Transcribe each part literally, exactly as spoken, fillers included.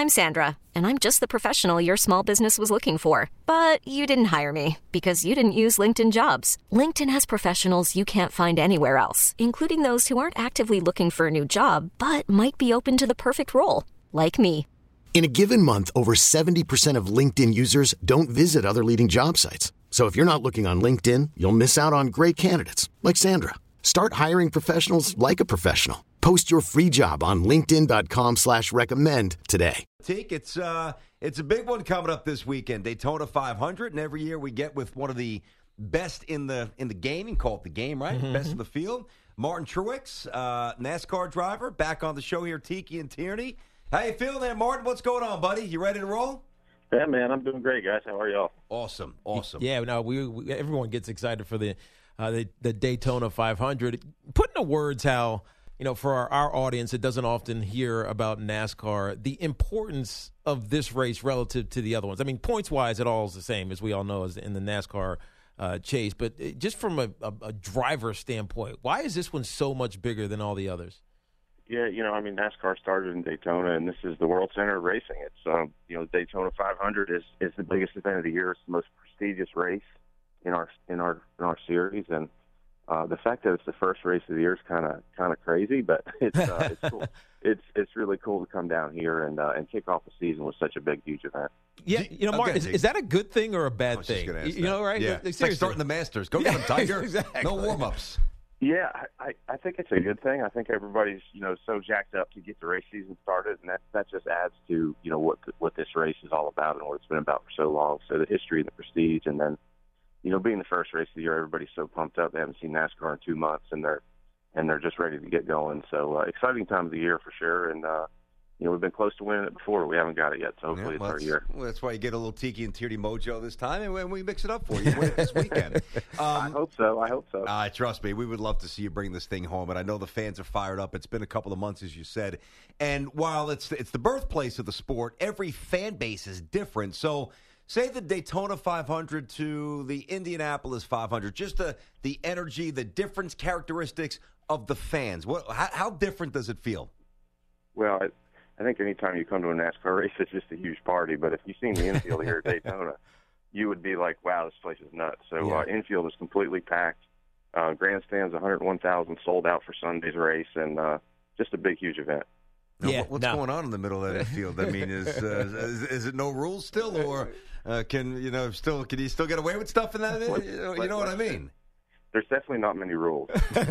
I'm Sandra, and I'm just the professional your small business was looking for. But you didn't hire me because you didn't use LinkedIn Jobs. LinkedIn has professionals you can't find anywhere else, including those who aren't actively looking for a new job, but might be open to the perfect role, like me. In a given month, over seventy percent of LinkedIn users don't visit other leading job sites. So if you're not looking on LinkedIn, you'll miss out on great candidates like Sandra. Start hiring professionals like a professional. Post your free job on linkedin.com slash recommend today. It's uh, it's a big one coming up this weekend, Daytona five hundred, and every year we get with one of the best in the in the game. You can call it the game, right? Mm-hmm. Best in the field. Martin Truex, uh, NASCAR driver, back on the show here, Tiki and Tierney. How you feeling there, Martin? What's going on, buddy? You ready to roll? Yeah, man, I'm doing great, guys. How are y'all? Awesome, awesome. Yeah, no, we, we everyone gets excited for the, uh, the the Daytona five hundred. Put into words how, you know, for our, our audience that doesn't often hear about NASCAR, the importance of this race relative to the other ones. I mean, points-wise, it all is the same, as we all know, as in the NASCAR uh, chase. But just from a, a, a driver standpoint, why is this one so much bigger than all the others? Yeah, you know, I mean, NASCAR started in Daytona, and this is the World Center of Racing. It's, um, you know, Daytona five hundred is, is the biggest event of the year. It's the most prestigious race in our in our in our series, and uh, the fact that it's the first race of the year is kind of kind of crazy, but it's uh, it's cool. It's it's really cool to come down here and uh, and kick off the season with such a big, huge event. Yeah, you know, Mark, okay, is, is that a good thing or a bad thing? You know, right? Yeah, like, it's like starting the Masters. Go get them, Tiger. Exactly. No warm-ups. Yeah, I, I think it's a good thing. I think everybody's, you know, so jacked up to get the race season started, and that that just adds to, you know, what what this race is all about and what it's been about for so long. So the history and the prestige, and then, you know, being the first race of the year, everybody's so pumped up. They haven't seen NASCAR in two months, and they're and they're just ready to get going. So uh, exciting time of the year for sure. And uh, you know, we've been close to winning it before, but we haven't got it yet. So hopefully yeah, well, it's our year. Well, that's why you get a little Tiki and Tierney mojo this time, and we mix it up for you. Win it this weekend. Um, I hope so. I hope so. Uh, trust me, we would love to see you bring this thing home, and I know the fans are fired up. It's been a couple of months, as you said, and while it's it's the birthplace of the sport, every fan base is different. So, say the Daytona five hundred to the Indianapolis five hundred, just the the energy, the difference, characteristics of the fans. What? How, how different does it feel? Well, I, I think anytime you come to a NASCAR race, it's just a huge party. But if you've seen the infield here at Daytona, you would be like, wow, this place is nuts. So yeah. uh, infield is completely packed. Uh, grandstands, one hundred one thousand sold out for Sunday's race, and uh, just a big, huge event. Now, yeah, what's no. going on in the middle of that field? I mean, is, uh, is is it no rules still, or uh, can you know still can you still get away with stuff in that? You know, you know what I mean? There's definitely not many rules.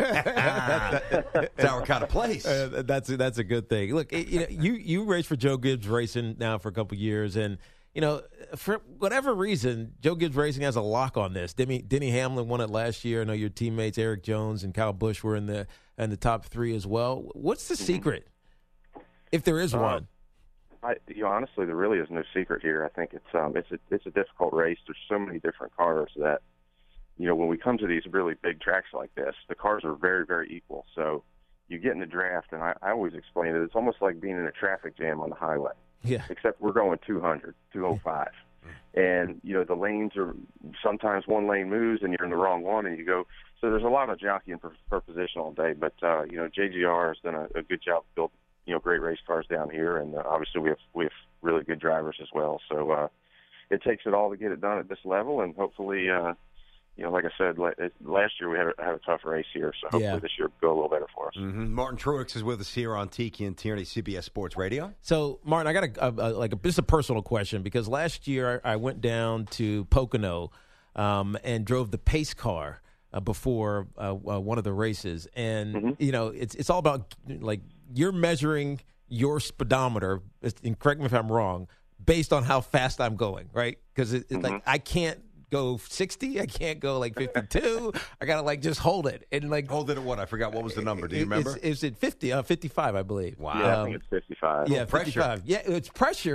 It's our kind of place. Uh, that's a, that's a good thing. Look, you know, you you raced for Joe Gibbs Racing now for a couple of years, and you know, for whatever reason, Joe Gibbs Racing has a lock on this. Denny, Denny Hamlin won it last year. I know your teammates Eric Jones and Kyle Busch were in the in the top three as well. What's the secret, if there is uh, one? I, you know, honestly, there really is no secret here. I think it's um it's a it's a difficult race. There's so many different cars that, you know, when we come to these really big tracks like this, the cars are very, very equal. So you get in the draft, and I, I always explain it, it's almost like being in a traffic jam on the highway. Yeah. Except we're going two hundred, two oh five. And, you know, the lanes are sometimes one lane moves and you're in the wrong one and you go. So there's a lot of jockeying for, for position all day. But, uh, you know, J G R has done a, a good job building, you know, great race cars down here. And uh, obviously we have, we have really good drivers as well. So uh, it takes it all to get it done at this level. And hopefully, uh, you know, like I said, last year we had a, had a tough race here, so hopefully yeah. this year will go a little better for us. Mm-hmm. Martin Truex is with us here on Tiki and Tierney, C B S Sports Radio. So, Martin, I got a, a, a like a, this is a personal question because last year I, I went down to Pocono um, and drove the pace car uh, before uh, uh, one of the races, and mm-hmm. you know, it's it's all about like you're measuring your speedometer, and correct me if I'm wrong, based on how fast I'm going, right? Because it, it's mm-hmm. like I can't go sixty, I can't go like fifty-two. I gotta like just hold it and like hold it at what? I forgot what was the number. Do you remember? It's, it's at fifty, uh, fifty-five, I believe. Wow. Yeah, um, I think it's fifty-five. Yeah, pressure. fifty-five. Yeah, it's pressure,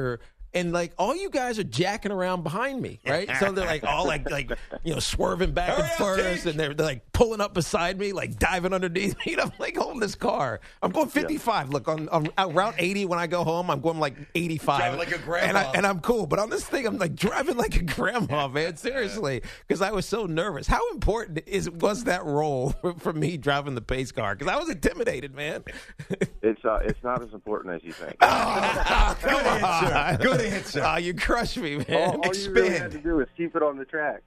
and like all you guys are jacking around behind me, right? So they're like all like like you know swerving back Hurry and up, forth, Teach. and they're, they're like pulling up beside me, like diving underneath me. And I'm like holding this car. I'm going fifty-five. Yeah. Look on, on, on Route eighty when I go home, I'm going like eighty-five, Driving like a grandma, and, I, and I'm cool. But on this thing, I'm like driving like a grandma, man. Seriously, because I was so nervous. How important is was that role for, for me driving the pace car? Because I was intimidated, man. It's uh, it's not as important as you think. Oh, good answer. Good answer. Oh, you crushed me, man. All, all you really had to do is keep it on the track.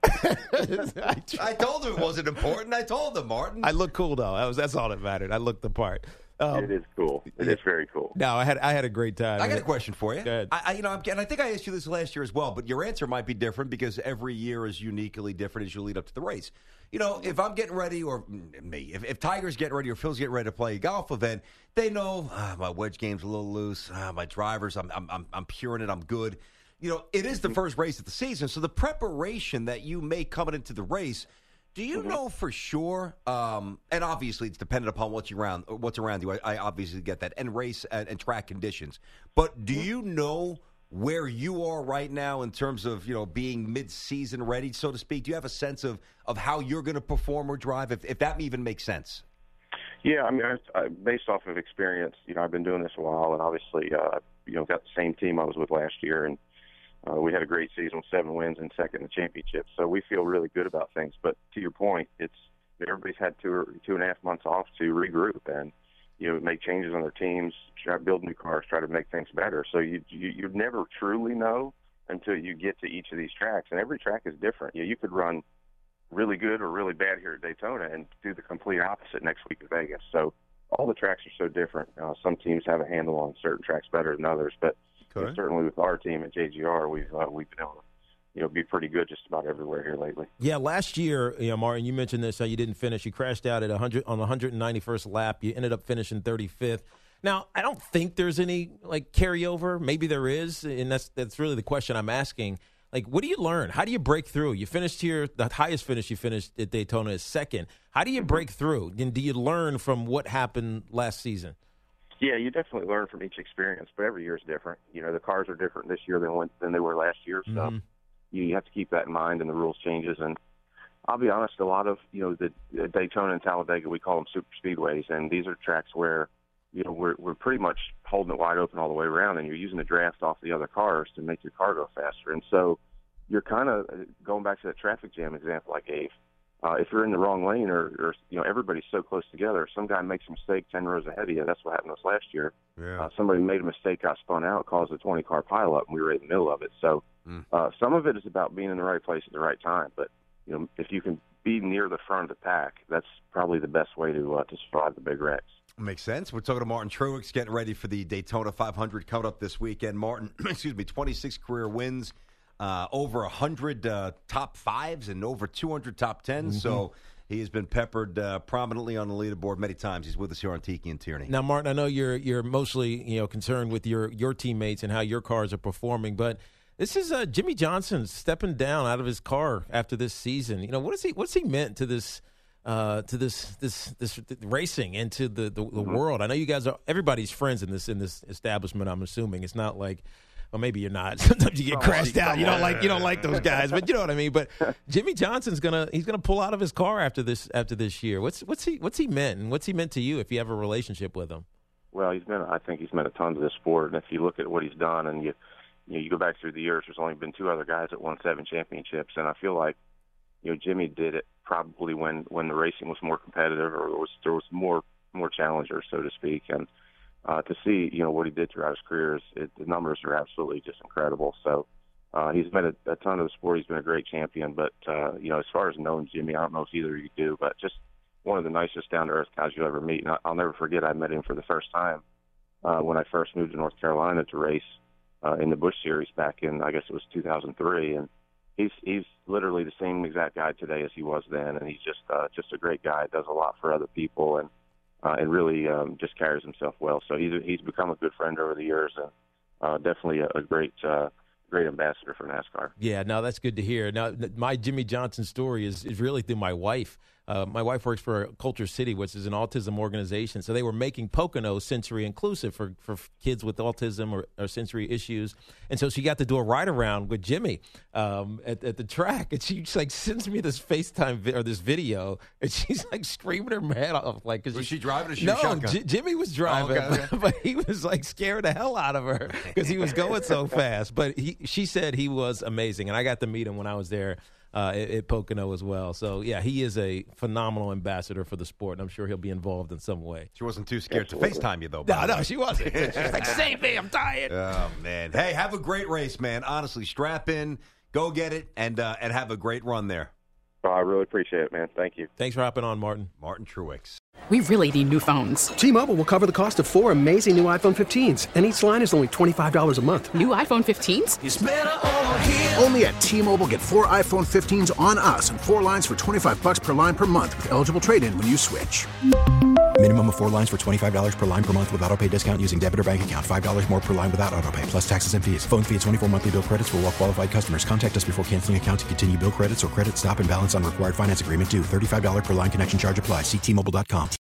I, I told him it wasn't important. I told him, Martin. I look cool though. That was that's all that mattered. I looked the part. Um, It is cool. It is very cool. no, I had I had a great time. I got a question for you. Go ahead. I, I, you know, I'm, and I think I asked you this last year as well, but your answer might be different because every year is uniquely different as you lead up to the race. You know, if I'm getting ready, or me, if, if Tiger's getting ready or Phil's getting ready to play a golf event, they know ah, my wedge game's a little loose. Ah, my drivers, I'm, I'm, I'm, I'm pure in it. I'm good. You know, it is the first race of the season, so the preparation that you make coming into the race. Do you mm-hmm. know for sure? Um, and obviously, it's dependent upon what's around. What's around you. I, I obviously get that, and race and, and track conditions. But do you know where you are right now in terms of you know being mid-season ready, so to speak? Do you have a sense of, of how you're going to perform or drive, if if that even makes sense? Yeah, I mean, I, I, based off of experience, you know, I've been doing this a while, and obviously, uh, you know, got the same team I was with last year, and Uh, we had a great season with seven wins and second in the championship, so we feel really good about things. But to your point, it's everybody's had two or two and a half months off to regroup and you know make changes on their teams, try to build new cars, try to make things better. So you you you never truly know until you get to each of these tracks, and every track is different. You know, you could run really good or really bad here at Daytona and do the complete opposite next week at Vegas. So all the tracks are so different. Uh, some teams have a handle on certain tracks better than others, but Okay. And certainly with our team at J G R, we've uh, we've been able to, you know, be pretty good just about everywhere here lately. Yeah, last year, you know, Martin, you mentioned this. How you didn't finish. You crashed out at one hundred on the one hundred ninety-first lap. You ended up finishing thirty-fifth. Now, I don't think there's any like carryover. Maybe there is, and that's that's really the question I'm asking. Like, what do you learn? How do you break through? You finished here. The highest finish you finished at Daytona is second. How do you break through? And do you learn from what happened last season? Yeah, you definitely learn from each experience, but every year is different. You know, the cars are different this year than than they were last year, so mm-hmm. you have to keep that in mind, and the rules changes. And I'll be honest, a lot of, you know, the, the Daytona and Talladega, we call them super speedways, and these are tracks where, you know, we're we're pretty much holding it wide open all the way around, and you're using the draft off the other cars to make your car go faster. And so you're kind of going back to that traffic jam example I gave. Uh, if you're in the wrong lane or, or, you know, everybody's so close together, some guy makes a mistake ten rows ahead of you. That's what happened to us last year. Yeah. Uh, somebody made a mistake, got spun out, caused a twenty-car pileup, and we were in the middle of it. So mm. uh, some of it is about being in the right place at the right time. But, you know, if you can be near the front of the pack, that's probably the best way to uh, to survive the big wrecks. Makes sense. We're talking to Martin Truex, getting ready for the Daytona five hundred coming up this weekend. Martin, excuse me, twenty-six career wins, uh, over one hundred uh, top fives, and over two hundred top tens. Mm-hmm. So he has been peppered uh, prominently on the leaderboard many times. He's with us here on Tiki and Tierney. Now, Martin, I know you're you're mostly you know concerned with your your teammates and how your cars are performing, but this is uh, Jimmy Johnson stepping down out of his car after this season. You know, what is he what's he meant to this uh, to this this this racing and to the the, the mm-hmm. world? I know you guys are everybody's friends in this in this establishment. I'm assuming it's not like. Well, maybe you're not. Sometimes you get crashed out. You don't like you don't like those guys, but you know what I mean. But Jimmy Johnson's gonna he's gonna pull out of his car after this after this year. What's what's he what's he meant and what's he meant to you if you have a relationship with him? Well, he's been I think he's meant a ton to this sport, and if you look at what he's done and you you know you go back through the years, there's only been two other guys that won seven championships, and I feel like you know Jimmy did it probably when when the racing was more competitive or there was there was more more challengers, so to speak, and. Uh, to see, you know, what he did throughout his career, is, it, the numbers are absolutely just incredible. So uh, he's been a, a ton of the sport. He's been a great champion. But, uh, you know, as far as knowing Jimmy, I don't know if either of you do, but just one of the nicest down-to-earth guys you'll ever meet. And I'll never forget I met him for the first time uh, when I first moved to North Carolina to race uh, in the Busch Series back in, I guess it was two thousand three. And he's he's literally the same exact guy today as he was then. And he's just uh, just a great guy, does a lot for other people, and Uh, and really um, just carries himself well. So he's he's become a good friend over the years, and uh, definitely a, a great uh, great ambassador for NASCAR. Yeah, no, that's good to hear. Now, my Jimmy Johnson story is, is really through my wife. uh, my wife works for Culture City, which is an autism organization. So they were making Pocono sensory inclusive for, for kids with autism or, or sensory issues. And so she got to do a ride around with Jimmy um, at, at the track. And she just like sends me this FaceTime vi- or this video, and she's like screaming her head off. Like, cause was she, she driving or she no, shotgun? J- Jimmy was driving, oh, okay, okay. but he was like scared the hell out of her because he was going so fast. But he, she said he was amazing, and I got to meet him when I was there uh, at, at Pocono as well. So yeah, he is a phenomenal ambassador for the sport, and I'm sure he'll be involved in some way. She wasn't too scared Absolutely. to FaceTime you though. No, no, she wasn't. She's like, save me, I'm tired. Oh man, hey, have a great race, man. Honestly, strap in, go get it, and uh, and have a great run there. Oh, I really appreciate it, man. Thank you. Thanks for hopping on, Martin. Martin Truex. We really need new phones. T-Mobile will cover the cost of four amazing new iPhone fifteens, and each line is only twenty-five dollars a month. New iPhone fifteens? It's better over here. Only at T-Mobile, get four iPhone fifteens on us and four lines for twenty-five bucks per line per month with eligible trade-in when you switch. Minimum of four lines for twenty-five dollars per line per month with autopay discount using debit or bank account. five dollars more per line without autopay, plus taxes and fees. Phone fee at twenty-four monthly bill credits for well-qualified customers. Contact us before canceling account to continue bill credits or credit stop and balance on required finance agreement due. thirty-five dollars per line connection charge applies. See T Mobile dot com.